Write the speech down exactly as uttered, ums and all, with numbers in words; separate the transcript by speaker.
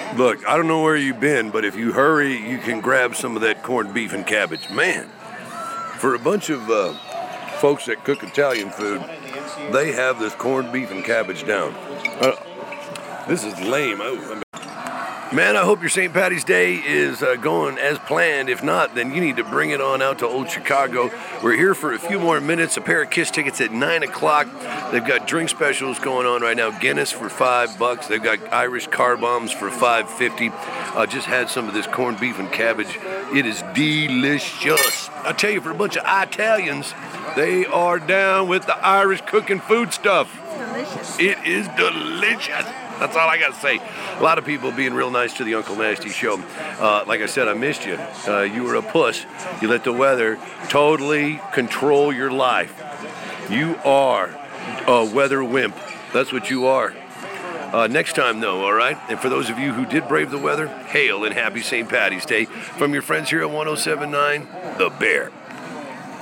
Speaker 1: Look, I don't know where you've been, but if you hurry, you can grab some of that corned beef and cabbage. Man, for a bunch of uh, folks that cook Italian food, they have this corned beef and cabbage down. Uh, this is lame. Oh, I mean, man, I hope your Saint Patty's Day is uh, going as planned. If not, then you need to bring it on out to Old Chicago. We're here for a few more minutes. A pair of KISS tickets at nine o'clock. They've got drink specials going on right now. Guinness for five bucks. They've got Irish car bombs for five fifty. I uh, just had some of this corned beef and cabbage. It is delicious. I tell you, for a bunch of Italians, they are down with the Irish cooking food stuff.
Speaker 2: Delicious.
Speaker 1: It is delicious. That's all I got to say. A lot of people being real nice to the Uncle Nasty show. Uh, like I said, I missed you. Uh, you were a puss. You let the weather totally control your life. You are a weather wimp. That's what you are. Uh, next time, though, all right? And for those of you who did brave the weather, hail and happy Saint Patty's Day from your friends here at one oh seven point nine The Bear.